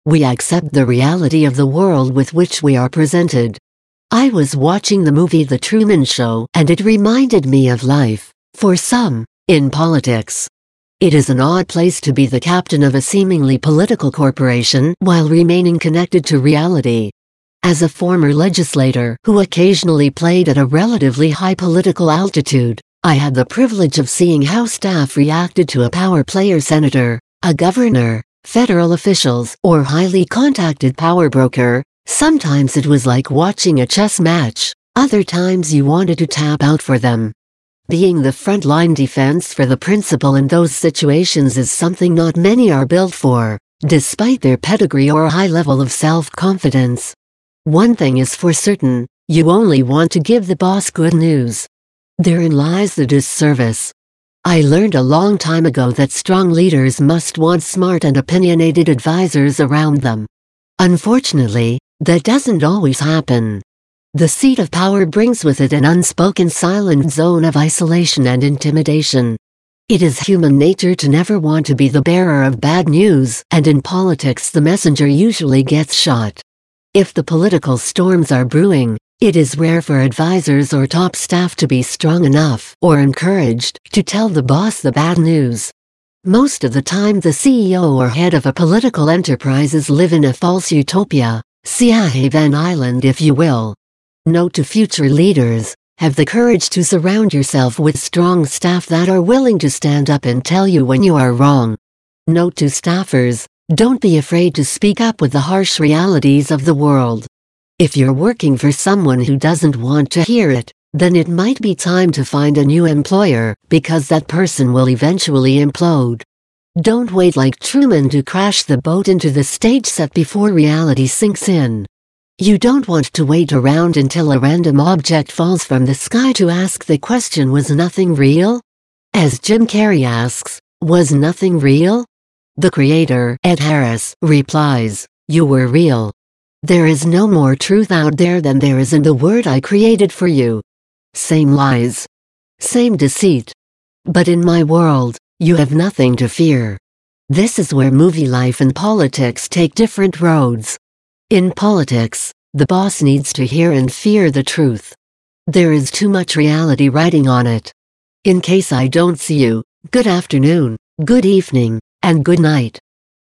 We accept the reality of the world with which we are presented. I was watching the movie The Truman Show, and it reminded me of life, for some, in politics. It is an odd place to be the captain of a seemingly political corporation while remaining connected to reality. As a former legislator who occasionally played at a relatively high political altitude, I had the privilege of seeing how staff reacted to a power player senator, a governor, federal officials, or highly contacted power broker. Sometimes it was like watching a chess match, other times you wanted to tap out for them. Being the frontline defense for the principal in those situations is something not many are built for, despite their pedigree or a high level of self-confidence. One thing is for certain, you only want to give the boss good news. Therein lies the disservice. I learned a long time ago that strong leaders must want smart and opinionated advisors around them. Unfortunately, that doesn't always happen. The seat of power brings with it an unspoken silent zone of isolation and intimidation. It is human nature to never want to be the bearer of bad news, and in politics the messenger usually gets shot. If the political storms are brewing, it is rare for advisors or top staff to be strong enough or encouraged to tell the boss the bad news. Most of the time the CEO or head of a political enterprise live in a false utopia, see a Haven Island if you will. Note to future leaders, have the courage to surround yourself with strong staff that are willing to stand up and tell you when you are wrong. Note to staffers, don't be afraid to speak up with the harsh realities of the world. If you're working for someone who doesn't want to hear it, then it might be time to find a new employer, because that person will eventually implode. Don't wait like Truman to crash the boat into the stage set before reality sinks in. You don't want to wait around until a random object falls from the sky to ask the question, was nothing real? As Jim Carrey asks, was nothing real? The creator, Ed Harris, replies, you were real. There is no more truth out there than there is in the word I created for you. Same lies. Same deceit. But in my world, you have nothing to fear. This is where movie life and politics take different roads. In politics, the boss needs to hear and fear the truth. There is too much reality riding on it. In case I don't see you, good afternoon, good evening, and good night.